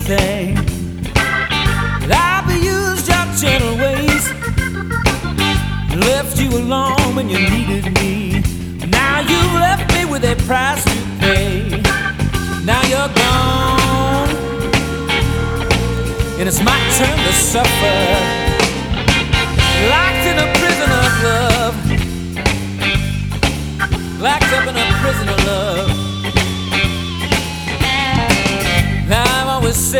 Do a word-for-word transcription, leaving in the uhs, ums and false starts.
everything. I've used your gentle ways, left you alone when you needed me. Now you left me with a price to pay. Now you're gone, and it's my turn to suffer, locked in a prison of love, locked up in a prison of love. Now I'm always